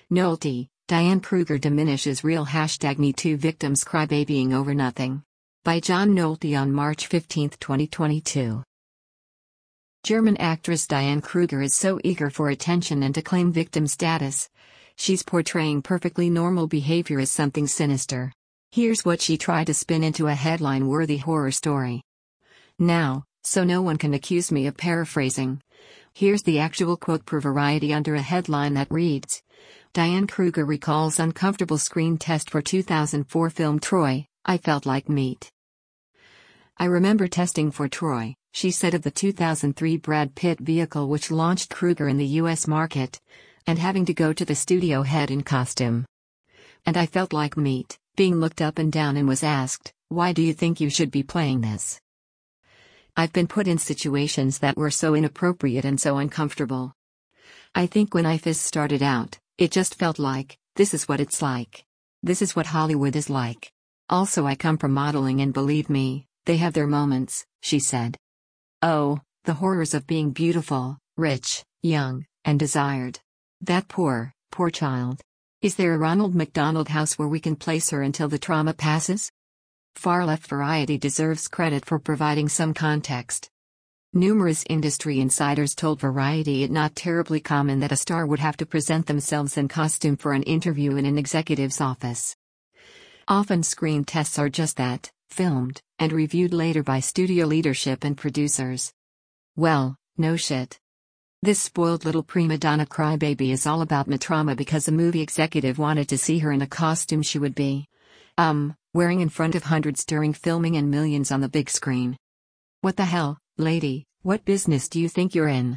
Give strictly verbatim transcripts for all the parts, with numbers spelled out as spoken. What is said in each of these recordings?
Nolte, Diane Kruger diminishes real hashtag MeToo victims crybabying over nothing. By John Nolte on March fifteenth twenty twenty-two. German actress Diane Kruger is so eager for attention and to claim victim status. She's portraying perfectly normal behavior as something sinister. Here's what she tried to spin into a headline-worthy horror story. Now, so no one can accuse me of paraphrasing. Here's the actual quote per Variety under a headline that reads, Diane Kruger recalls uncomfortable screen test for two thousand four film Troy, I felt like meat. I remember testing for Troy, she said of the two thousand three Brad Pitt vehicle which launched Kruger in the U S market, and having to go to the studio head in costume. And I felt like meat, being looked up and down and was asked, why do you think you should be playing this? I've been put in situations that were so inappropriate and so uncomfortable. I think when I first started out, it just felt like, this is what it's like. This is what Hollywood is like. Also, I come from modeling and believe me, they have their moments, she said. Oh, the horrors of being beautiful, rich, young, and desired. That poor, poor child. Is there a Ronald McDonald House where we can place her until the trauma passes? Far-left Variety deserves credit for providing some context. Numerous industry insiders told Variety it not terribly common that a star would have to present themselves in costume for an interview in an executive's office. Often screen tests are just that, filmed, and reviewed later by studio leadership and producers. Well, no shit. This spoiled little prima donna crybaby is all about trauma because a movie executive wanted to see her in a costume she would be, um, wearing in front of hundreds during filming and millions on the big screen. What the hell, lady, what business do you think you're in?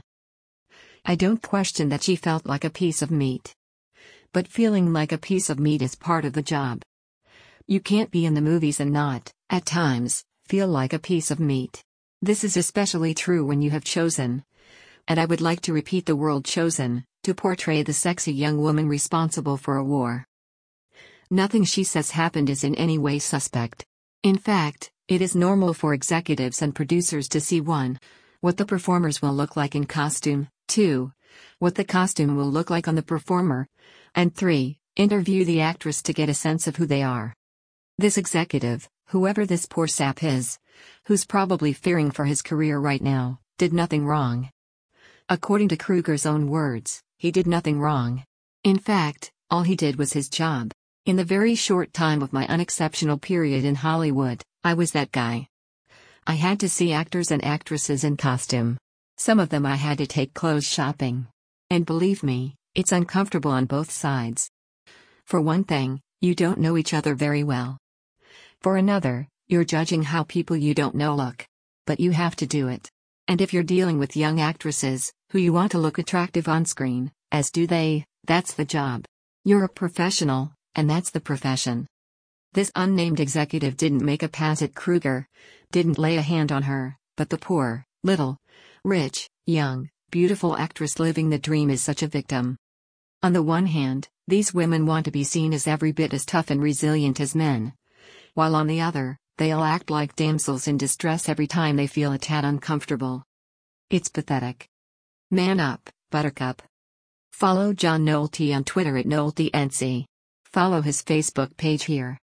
I don't question that she felt like a piece of meat. But feeling like a piece of meat is part of the job. You can't be in the movies and not, at times, feel like a piece of meat. This is especially true when you have chosen, and I would like to repeat the word chosen, to portray the sexy young woman responsible for a war. Nothing she says happened is in any way suspect. In fact, it is normal for executives and producers to see one, what the performers will look like in costume, two, what the costume will look like on the performer, and three, interview the actress to get a sense of who they are. This executive, whoever this poor sap is, who's probably fearing for his career right now, did nothing wrong. According to Kruger's own words, he did nothing wrong. In fact, all he did was his job. In the very short time of my unexceptional period in Hollywood, I was that guy. I had to see actors and actresses in costume. Some of them I had to take clothes shopping. And believe me, it's uncomfortable on both sides. For one thing, you don't know each other very well. For another, you're judging how people you don't know look. But you have to do it. And if you're dealing with young actresses, who you want to look attractive on screen, as do they, that's the job. You're a professional, and that's the profession. This unnamed executive didn't make a pass at Kruger, didn't lay a hand on her, but the poor, little, rich, young, beautiful actress living the dream is such a victim. On the one hand, these women want to be seen as every bit as tough and resilient as men. While on the other, they'll act like damsels in distress every time they feel a tad uncomfortable. It's pathetic. Man up, Buttercup. Follow John Nolte on Twitter at NolteNC. Follow his Facebook page here.